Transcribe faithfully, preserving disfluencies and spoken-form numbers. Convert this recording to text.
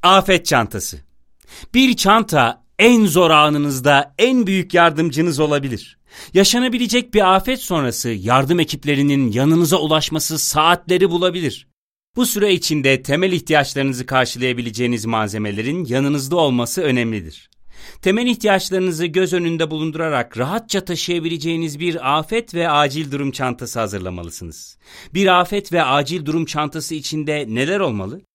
Afet çantası. Bir çanta en zor anınızda en büyük yardımcınız olabilir. Yaşanabilecek bir afet sonrası yardım ekiplerinin yanınıza ulaşması saatleri bulabilir. Bu süre içinde temel ihtiyaçlarınızı karşılayabileceğiniz malzemelerin yanınızda olması önemlidir. Temel ihtiyaçlarınızı göz önünde bulundurarak rahatça taşıyabileceğiniz bir afet ve acil durum çantası hazırlamalısınız. Bir afet ve acil durum çantası içinde neler olmalı?